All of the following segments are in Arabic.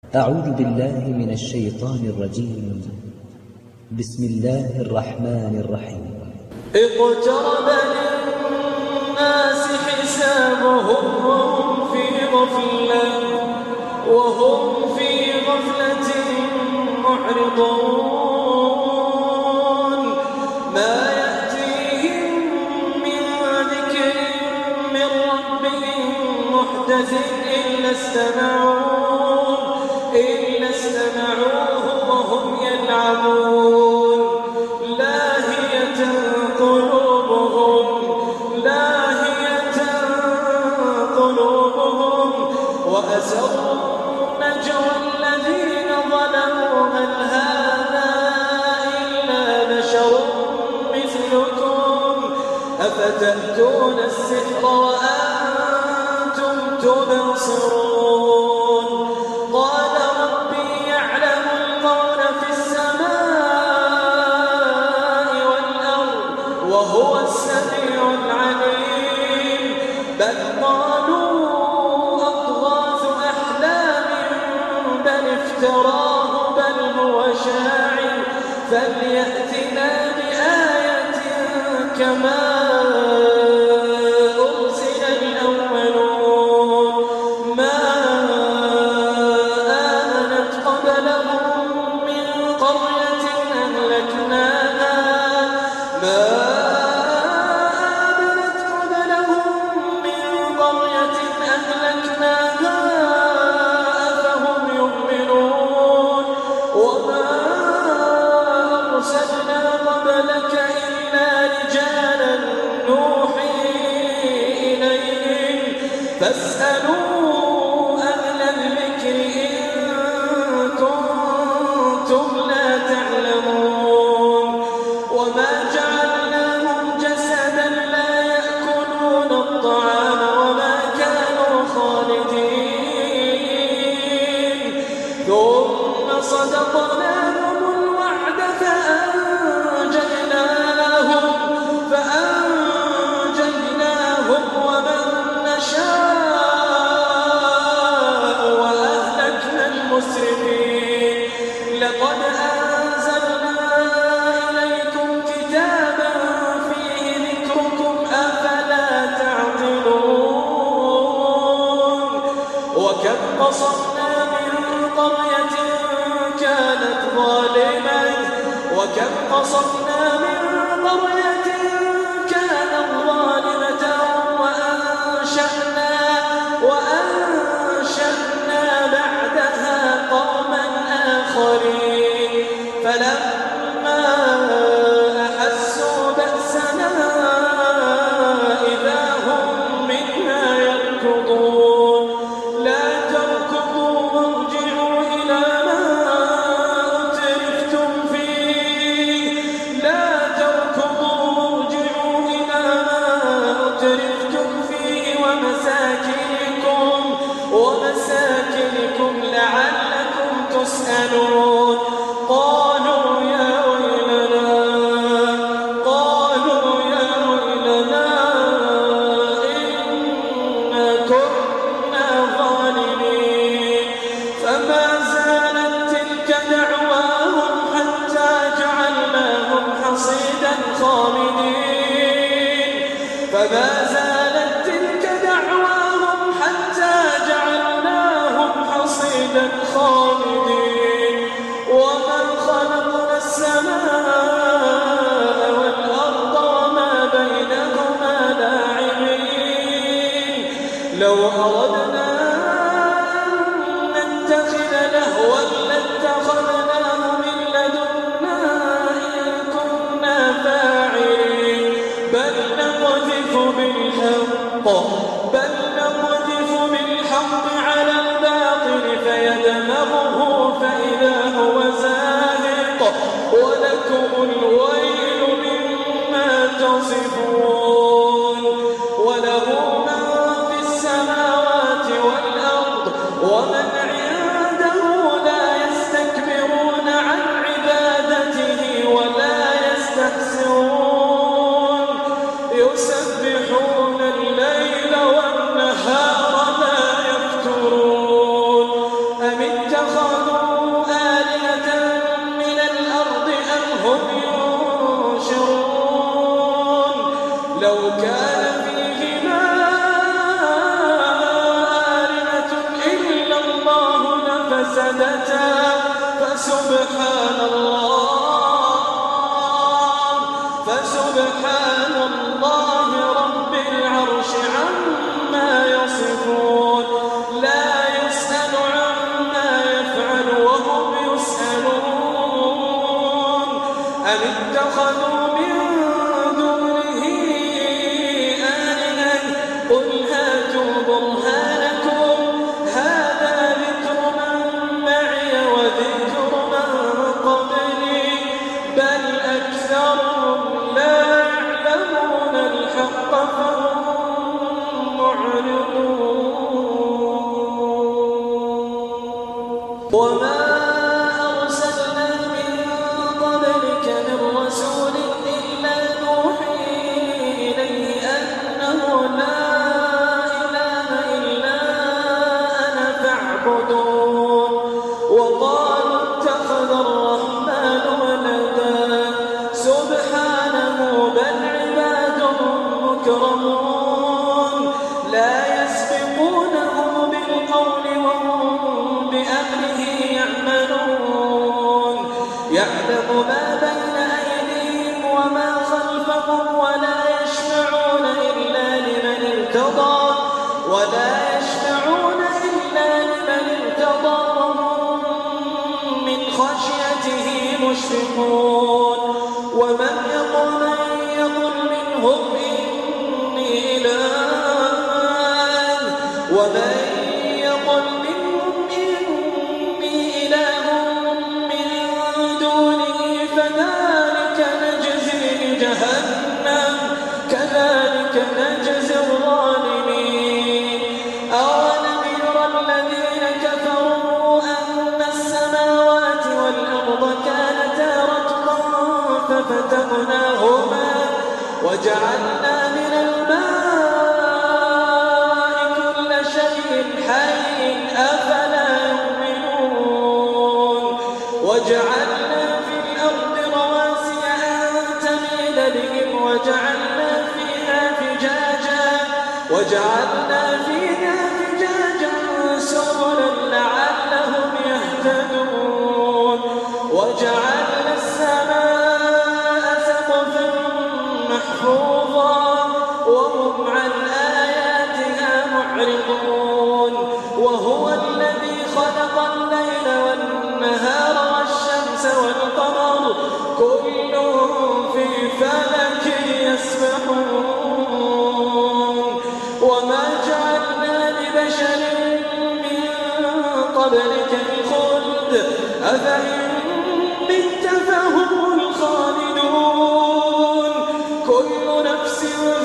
أعوذ بالله من الشيطان الرجيم. بسم الله الرحمن الرحيم. اقترب للناس حسابهم وهم في غفلة معرضون ما يأتيهم من ذكر من ربهم محدث إلا استمعوه وهم يلعبون لاهية قلوبهم وأسروا النجوى الذين ظلموا هل هذا إلا بشر مثلكم أفتأتون السحر وأنتم تبصرون قال ربي يعلم القول في السماء والأرض وهو السميع العليم بل قالوا أضغاث أحلام بل افتراه بل هو شاعر فليأتنا بآية كما أرسل الأولون ما آمنت قبلهم من قرية أهلكناها أفهم يؤمنون وما أرسلنا قبلك إلا رجالا نوحي إليهم فاسألوا أهل الذكر إن كنتم لا تعلمون وما جعلناهم جسدا لا يأكلون الطعام وما كانوا خالدين ثم صدقناهم الوعد فأنجيناهم ومن نشاء وأهلكنا المسرفين لقد أنزلنا إليكم كتابا فيه ذكركم أفلا تعقلون وكم قصمنا من قرية كانت ظالمة وأنشأنا بعدها قوما آخرين فلما أحسوا بأسنا إذا هم منها يركضون لا تركضوا وارجعوا إلى ما أترفتم فيه ومساكنكم لعلكم تسألون قالوا يا ويلنا إنا كنا ظالمين فما زالت تلك دعواهم حتى جعلناهم حصيدا خامدين وما خلقنا السماء والأرض وما بينهما لاعبين لو أردنا أن نتخذ لهوا لاتخذناه من لدنا إن كنا فاعلين بل نقذف بالحق على الباطل فيدمغه فإذا هو زاهق ولكم الويل مما تصفون وله من في السماوات والأرض ومن عنده لا يستكبرون عن عبادته ولا يستحسرون يسبحون الليل والنهار لا يفترون أم اتخذوا مفسدة فسبحان الله رب العرش عما يصفون لا يسأل عما يفعل وهم يسألون أم اتخذوا من دونه آلهة قل هاتوا برهانكم هذا ذكر من معي وذكر من قبلي بل أكثرهم لا يعلمون الحق فهم معرضون وما أرسلنا من قبلك من رسول إلا نوحي إليه أنه لا إله إلا أنا فاعبدون وقالوا اتخذ الرحمن ولدا سبحانه بل عباد مكرمون لا يسبقونه بالقول وهم بأمره يعملون يعلم ما بين أيديهم وما خلفهم ولا يشفعون إلا لمن ارتضى وهم من خشيته مشفقون ومن يقل منهم إني إله من دونه فذلك نجزيه جهنم كذلك نجزي الظالمين أولم يرى الذين كفروا أن السماوات والأرض كانتا رتقا ففتقناهما وجعلنا من الماء كل شيء حي أفلا يؤمنون وجعلنا في الأرض رواسي أن تميد بهم وجعلنا فيها فجاجا سبلا لعلهم يهتدون وجعلنا السماء سقفا محفوظا وهم عن آياتها معرضون وهو الذي خلق الليل والنهار والشمس والقمر كل في فلك يسبحون وما جعلنا لبشر من قبلك الخلد أفإن مت فهم الخالدون كل نفس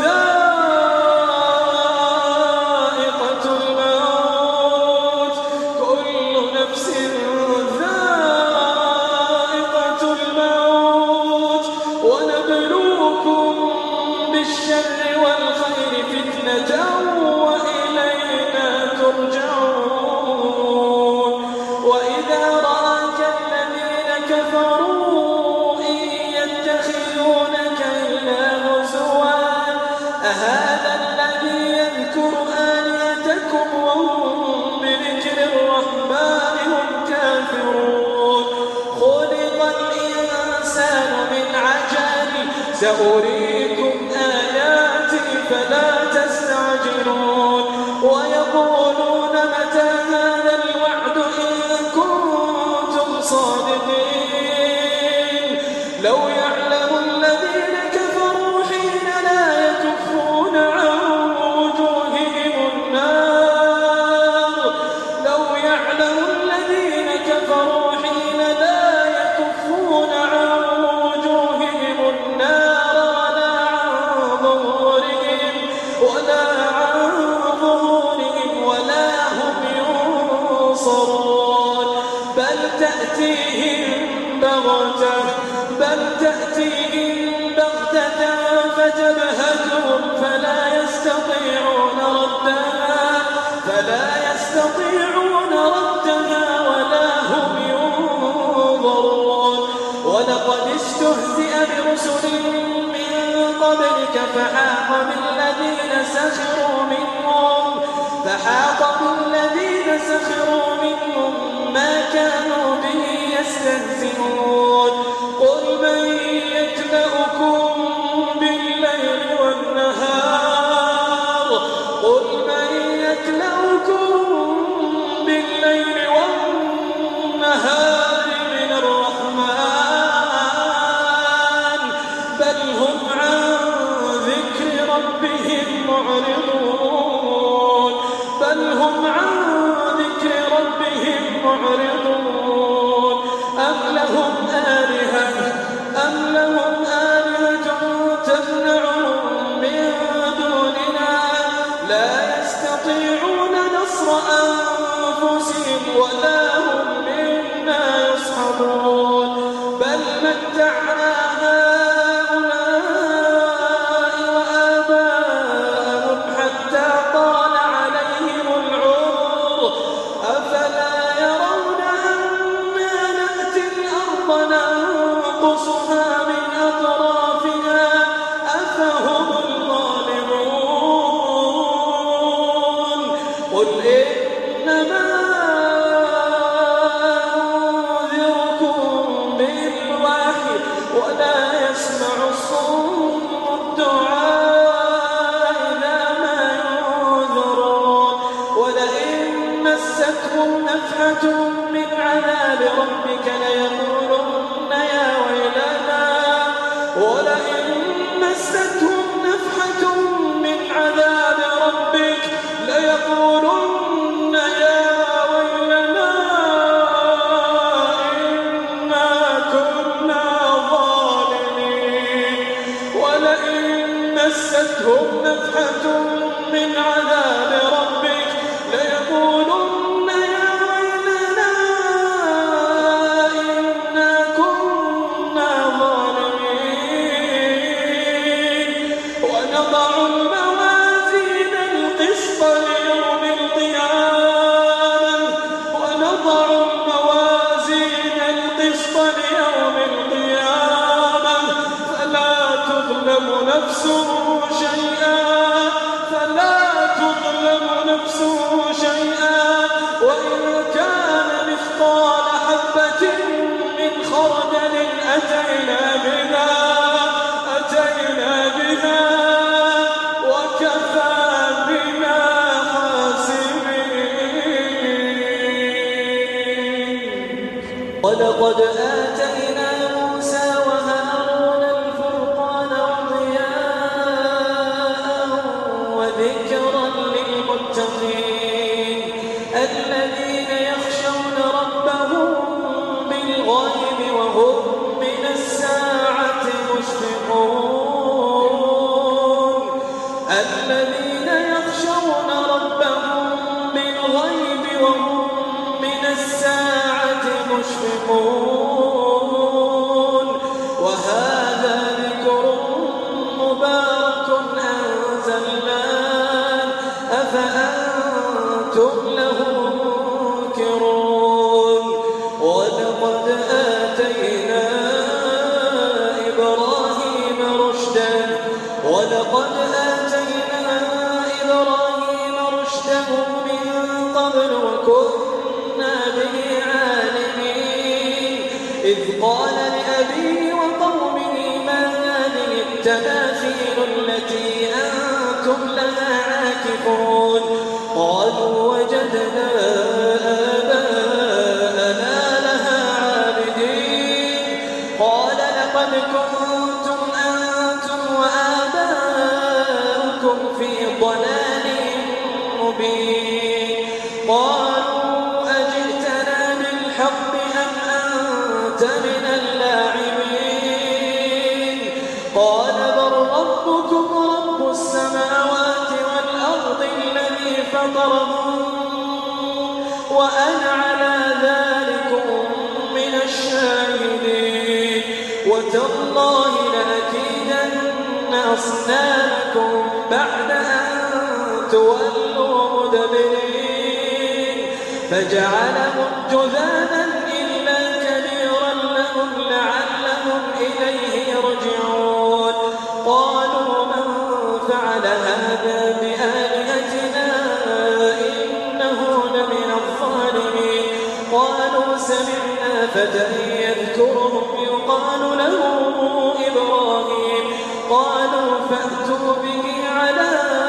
ذائقة الموت ونبلوكم بالشر والخير فتنة وإلينا ترجعون وإذا رآك الذين كفروا إن يتخذونك إلا هزوا أهذا الذي يذكر آلهتكم وهم بذكر الرحمن هم كافرون خلق الإنسان من عجل سأريكم آياتي فلا تستعجلون ويقولون متى هذا الوعد إن كنتم صادقين لو يعلم الذين كفروا حين لا يكفون عن وجوههم النار لو يعلم الذين كفروا حين لا يكفون عن وجوههم النار ولا عن ظهورهم ولا هم ينصرون بل تأتيهم بغتة فتبهتهم فلا يستطيعون ردها ولا هم ينظرون ولقد استهزئ برسل من قبلك فحاق بالذين سخروا منهم ما معرضون أم لهم آلهة تمنعهم من دوننا لا يستطيعون نصر أنفسهم ولا هم منا يصحبون بل متعنا هؤلاء وآباءهم حتى طال عليهم العمر أفلا يرون أنا نأتي الأرض ننقصها من أطرافها أفهم الظالمون قل إنما أنذركم بالوحي ولا يسمع الصم الدعاء إذا ما ينذرون ولئن مستهم نفحة من عذاب ربك ليقولن يا ويلنا ولئن مستهم نفحة من عذاب ربك ليقولن يا ويلنا إنا كنا ظالمين ولئن مستهم نفحة من عذاب ربك ليقولن يا ويلنا إنا كنا ظالمين ونضع الموازين القسط ليوم القيامة فلا تظلم نفس شيئا وإن كان مثقال حبة من خردل أتينا بها وكفى بنا حاسبين ولقد آتينا موسى وهارون الفرقان وضياء وذكرا للمتقين الذين يخشون ربهم بالغيب وهم من الساعة مشفقون الذين يخشون ربهم بالغيب وهم من الساعة مشفقون وهذا ذكر مبارك أنزلناه أفأنتم له منكرون ولقد آتينا إبراهيم رشده من قبل وكنا به عالمين إذ قال لأبيه وقومه ما هذه التماثيل التي أنتم لها عاكفون قالوا وجدنا آباءنا لها عابدين قال لقد كنتم أنتم وآباؤكم في ضلال مبين قالوا أجئتنا بالحق أم أنت من اللاعبين قال بل ربكم رب السماوات والأرض الذي فطرهم وأنا على ذلك من الشاهدين وتالله لأكيدن أصنامكم بعد أن تولوا مدبرين فجعلهم جذاذا إلا كبيرا لهم لعلهم إليه يرجعون قالوا من فعل هذا بآلهتنا إنه لمن الظالمين قالوا سمعنا فتى يذكرهم يقال له إبراهيم قالوا فأتوا به على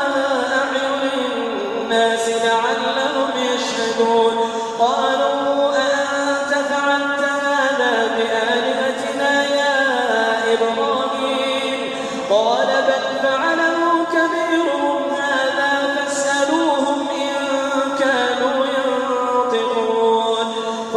الناس لعلهم يشهدون قالوا أأنت فعلت هذا بآلهتنا يا إبراهيم قال بل فعله كبيرهم هذا فاسألوهم إن كانوا ينطقون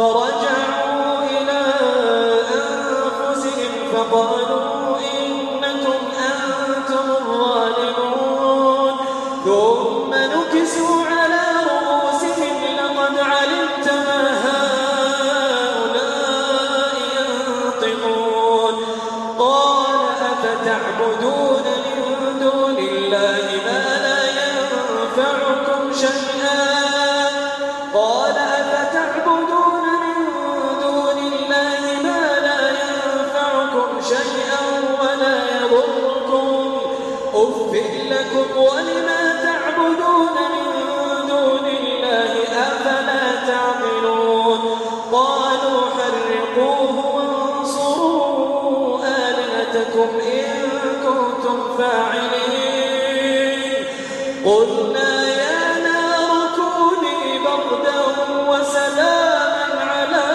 لكم إن كنتم فاعلين. قلنا يا نار كوني بردا وسلاما على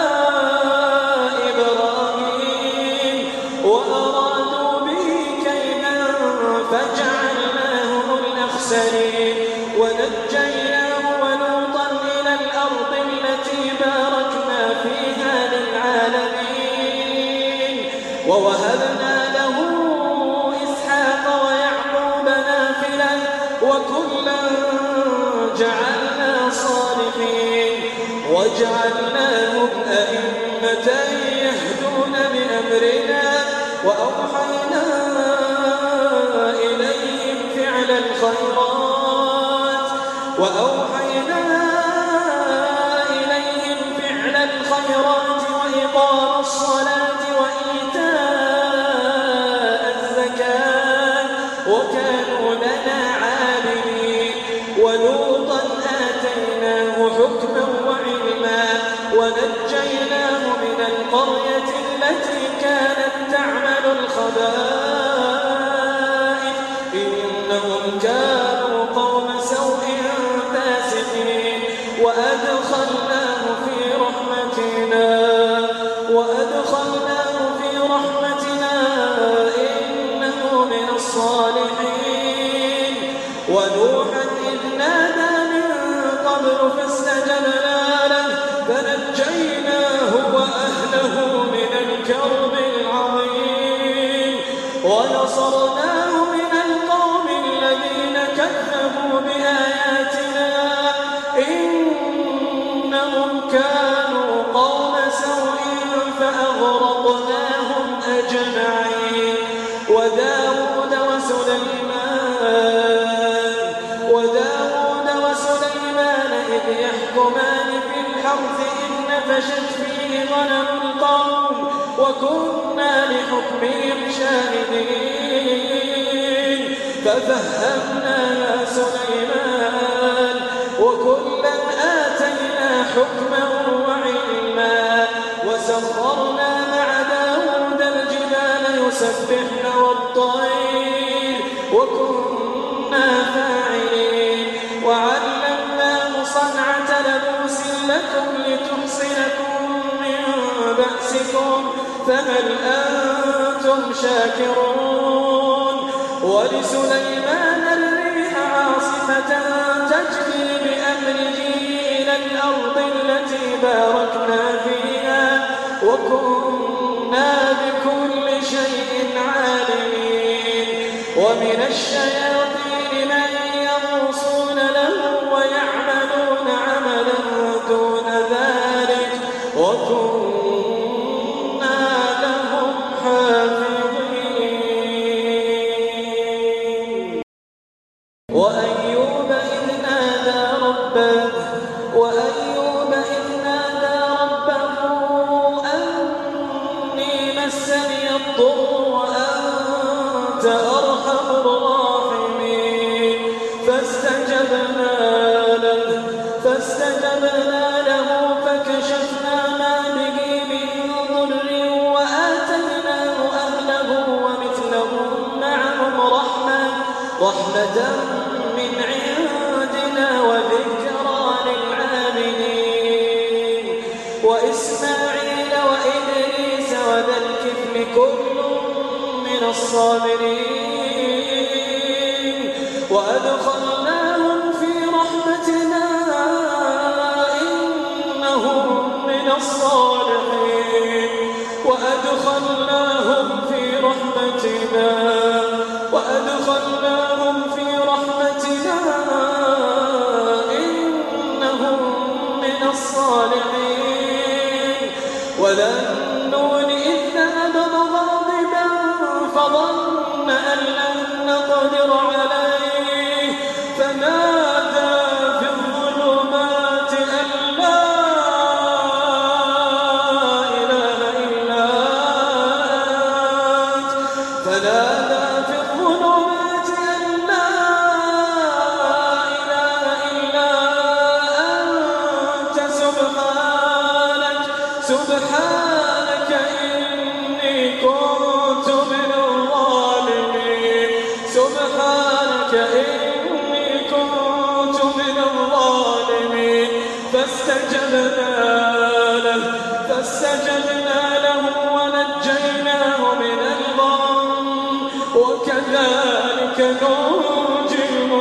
إبراهيم وأرادوا به كيدا فجعلناهم الأخسرين ونجيناه ولوطا إلى الأرض التي باركنا فيها للعالمين ووهبنا له إسحاق ويعقوب نافلة وكلا جعلنا صالحين وجعلناهم أئمة يهدون بأمرنا وأوحينا إليهم فعل الخيرات وإقام الصلاة وإيتاء الزكاة وكانوا لنا عابدين. ولوطا آتيناه حكما وعلما ونجيناه من القرية التي كانت تعمل الخبائث إنهم كانوا قوم سوء فاسقين وأدخلناه في رحمتنا إنه من الصالحين. ونوحا إذ نادى من قبل فاستجبنا له فنجيناه وأهله من الكرب العظيم ونصرناه من القوم الذين كذبوا بآياتنا إنهم كانوا قوم سوء فأغرقناهم أجمعين. وداود وسليمان إذ يحكمان في الحرث إذ نفشت فيه غنم القوم وكنا لحكمهم شاهدين ففهمناها سليمان وكلا آتينا حكما وعلما وسخرنا مع داود الجبال يسبحن والطير وكنا فاعلين. وعلمناه صنعة لبوس لكم لتحصنكم من بأسكم فهل أنتم شاكرون. ولسليمان الريح عاصفة تجري بأمره إلى الأرض التي باركنا فيها وكنا بكل شيء عالمين. ومن الشياطين من يغوصون له ويعملون عملا دون ذلك وكنا لهم حافظين. وأيوب إذ نادى ربه أني مسني الضر وأنت أرحم الراحمين فاستجبنا له فكشفنا ما به من ضر وآتيناه أهله ومثلهم معهم رحمة من عندنا وذكرى للعابدين. وإسماعيل وإدريس وذا الكفل كل من الصابرين وأدخلناهم في رحمتنا إنهم من الصالحين. وأدخلناهم في رحمتنا إنهم من الصالحين. وذا النون إذ ذهب مغاضبا فظن أن لن نقدر عليه فنادى في الظلمات أن لا إله إلا أنت سبحانك إني كنت من الظالمين. فاستجبنا له ونجيناه من الغم وكذلك ننجي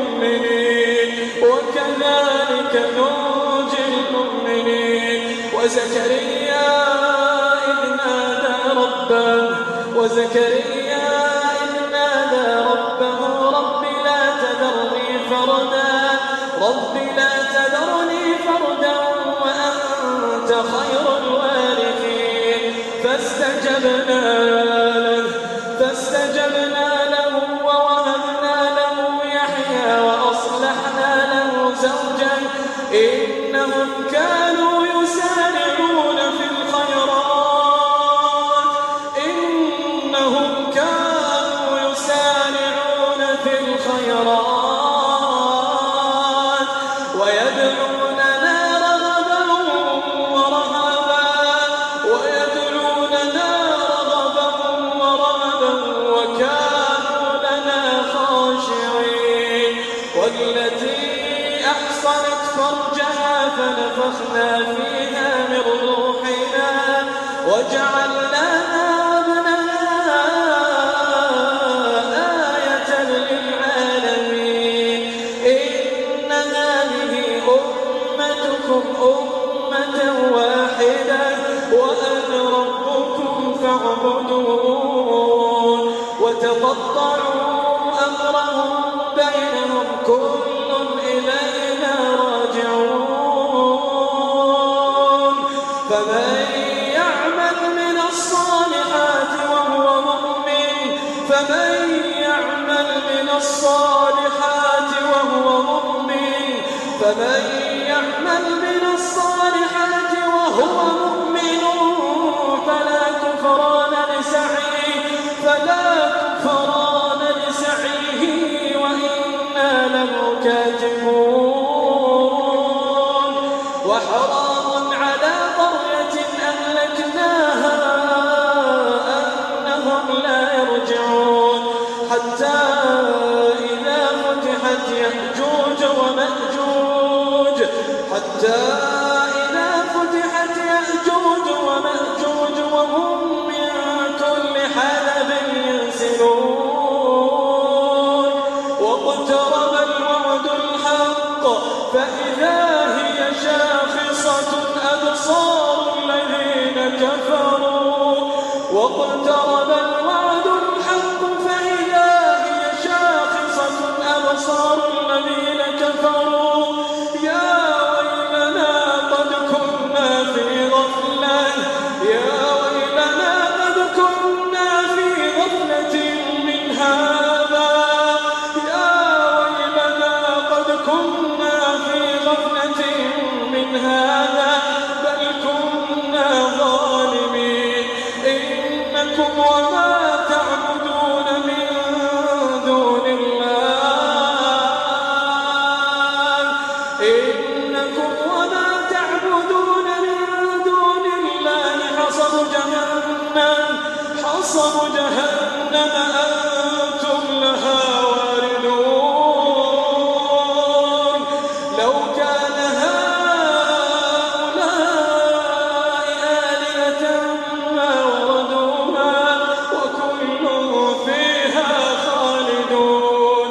المؤمنين وزكريا إذ نادى ربه رب لا تذرني فردا وأنت خير الوارثين فاستجبنا له ووهبنا له يحيى وأصلحنا له زوجا إنهم كانوا يسارعون في الخيرات ويدعوننا رغبا ورهبا وكانوا لنا خاشعين والتي أحصنت فرجها فنفخنا فيها من روحنا وجعلناها وابنها آية للعالمين إن هذه أمتكم أمة واحدة وأنا ربكم فاعبدون وتقطعوا أمرهم بينهم كل إلينا راجعون فمن يعمل من الصالحات وهو مؤمن فلا كفران لسعيه وإنا له كاتبون وحرام على قرية أهلكناها أنهم لا يرجعون حتى إذا فتحت يأجوج ومأجوج وهم من كل حدب ينسلون واقترب الوعد الحق فإذا هي شاخصة أبصار الذين كفروا يا ويلنا قد كنا في غفلة من هذا بل كنا ظالمين إنكم وما تعبدون من دون الله حصب جهنم أنتم لها واردون لو كان هؤلاء آلهة ما وردوها وكل فيها خالدون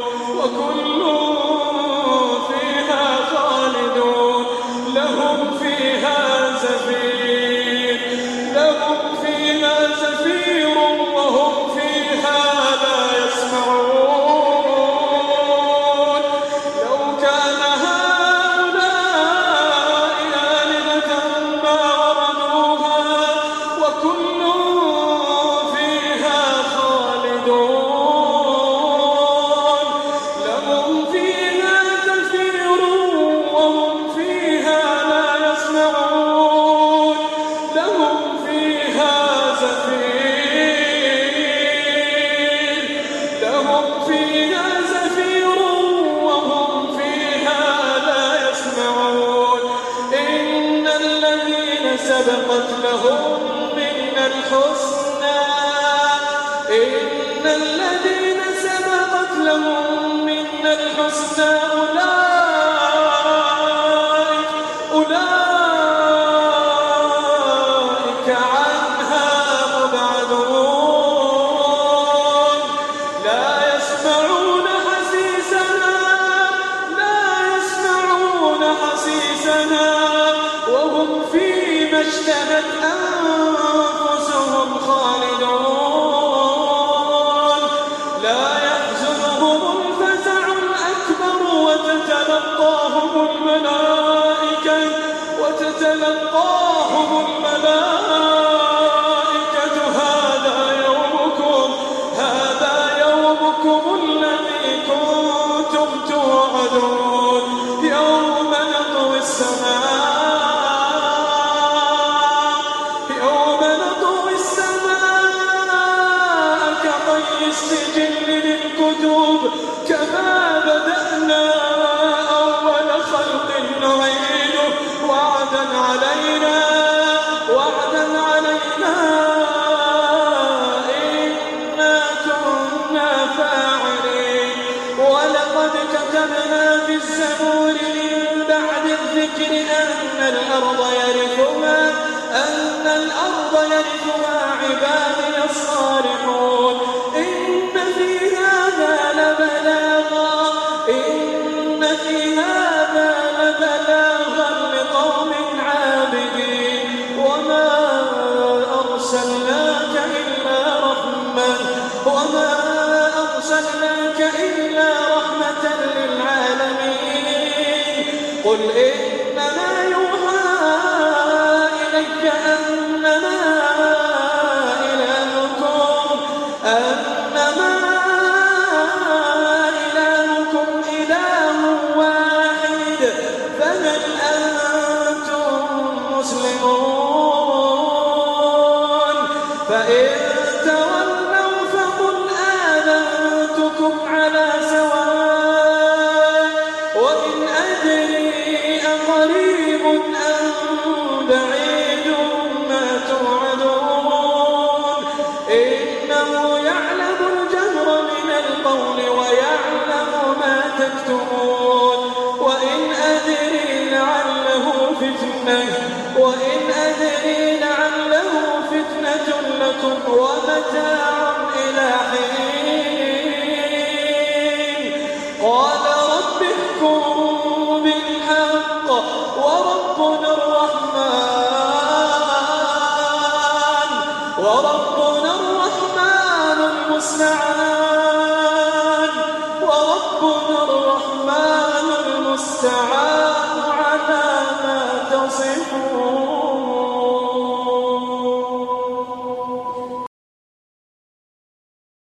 لهم فيها زفير وهم فيها لا يسمعون لو كان هؤلاء آلهة ما وردوها وكل فيها خالدون لهم فيها زفير وهم فيها لا يسمعون لهم فيها زفير وهم فيها لا يسمعون إن الذين سبقت لهم منا الحسنى أولئك اشتهت أنفسهم خالدون لا يحزنهم الفزع الأكبر وتتلقاهم الملائكة هذا يومكم الذي كنتم توعدون يوم نطوي السماء كطي السجل للكتب كما بدأنا أول خلق نعيده وعدا علينا إنا كنا فاعلين ولقد كتبنا في الزبور من بعد الذكر أن الأرض يرثها عبادي الصالحون إن في هذا لبلاغا لقوم عابدين وما أرسلناك إلا رحمة للعالمين قل إنما يوحى إليك أنما إلهكم إله واحد فهل أنتم مسلمون فإن تولوا فقل آذنتكم على سواء وإن أدري أقريب أم بعيد ما توعدون إنه يعلم الجهر من القول ويعلم ما تكتمون وإن أدري لعله فتنة لكم ومتاع إلى حين قال رب احكم بالحق وربنا الرحمن المستعان